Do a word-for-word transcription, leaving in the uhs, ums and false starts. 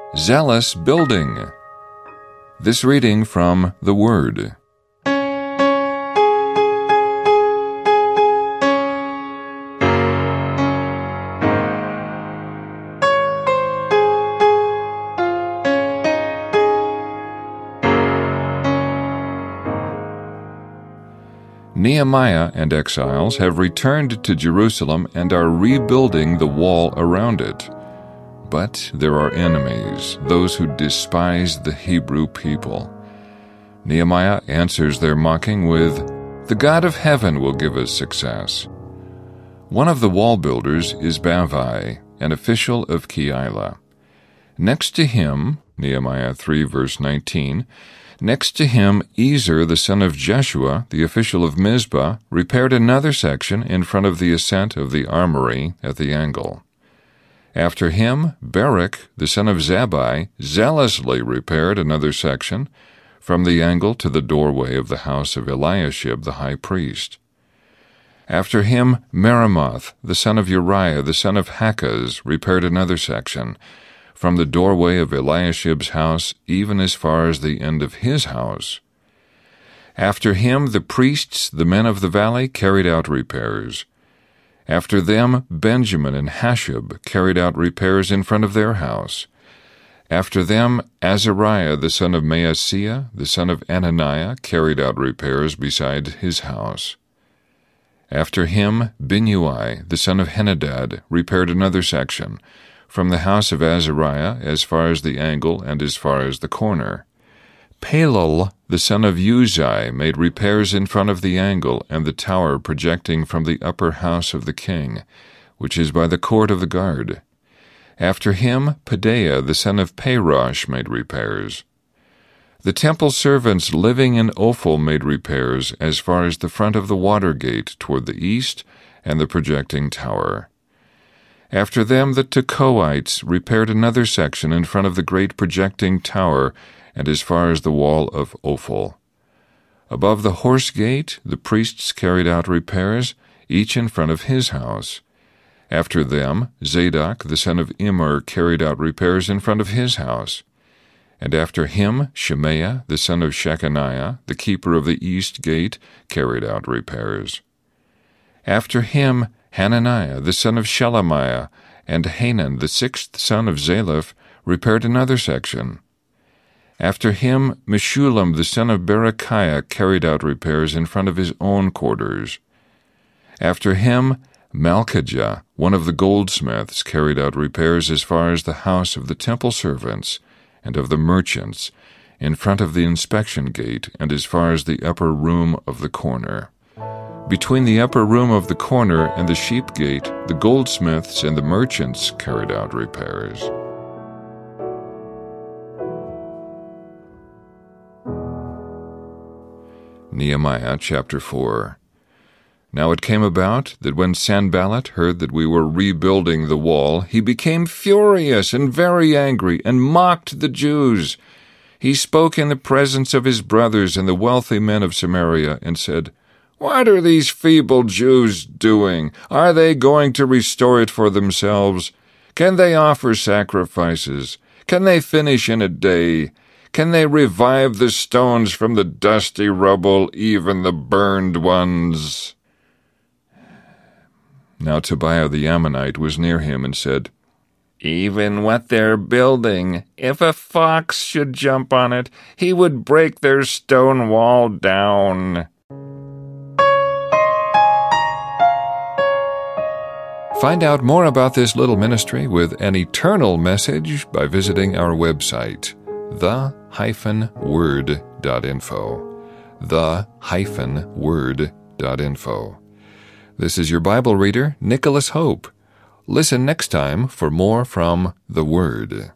zealous building. This reading from the Word. Nehemiah and exiles have returned to Jerusalem and are rebuilding the wall around it. But there are enemies, those who despise the Hebrew people. Nehemiah answers their mocking with, "The God of heaven will give us success." One of the wall builders is Bavai, an official of Keilah. Next to him, Nehemiah three verse nineteen, next to him, Ezer, the son of Jeshua, the official of Mizpah, repaired another section in front of the ascent of the armory at the angle. After him, Barak, the son of Zabbai, zealously repaired another section from the angle to the doorway of the house of Eliashib the high priest. After him, Meremoth, the son of Uriah, the son of Hakaz, repaired another section from the doorway of Eliashib's house even as far as the end of his house. After him, the priests, the men of the valley, carried out repairs. After them, Benjamin and Hashab carried out repairs in front of their house. After them, Azariah, the son of Maaseiah, the son of Ananiah, carried out repairs beside his house. After him, Binnui, the son of Henadad, repaired another section, from the house of Azariah as far as the angle and as far as the corner. Palal, the son of Uzai, made repairs in front of the angle and the tower projecting from the upper house of the king, which is by the court of the guard. After him, Pedaiah, the son of Parosh, made repairs. The temple servants living in Ophel made repairs as far as the front of the water gate toward the east and the projecting tower. After them, the Tekoites repaired another section in front of the great projecting tower and as far as the wall of Ophel. Above the horse gate, the priests carried out repairs, each in front of his house. After them, Zadok, the son of Immer, carried out repairs in front of his house. And after him, Shemaiah, the son of Shechaniah, the keeper of the east gate, carried out repairs. After him, Hananiah, the son of Shelemiah, and Hanan, the sixth son of Zalaph, repaired another section. After him, Meshullam, the son of Berechiah, carried out repairs in front of his own quarters. After him, Malchijah, one of the goldsmiths, carried out repairs as far as the house of the temple servants and of the merchants, in front of the inspection gate and as far as the upper room of the corner. Between the upper room of the corner and the sheep gate, the goldsmiths and the merchants carried out repairs. Nehemiah chapter four. Now it came about that when Sanballat heard that we were rebuilding the wall, he became furious and very angry and mocked the Jews. He spoke in the presence of his brothers and the wealthy men of Samaria and said, "What are these feeble Jews doing? Are they going to restore it for themselves? Can they offer sacrifices? Can they finish in a day? Can they revive the stones from the dusty rubble, even the burned ones?" Now Tobiah the Ammonite was near him and said, "Even what they're building, if a fox should jump on it, he would break their stone wall down." Find out more about this little ministry with an eternal message by visiting our website, the dash word dot info. the dash word dot info. This is your Bible reader, Nicholas Hope. Listen next time for more from the Word.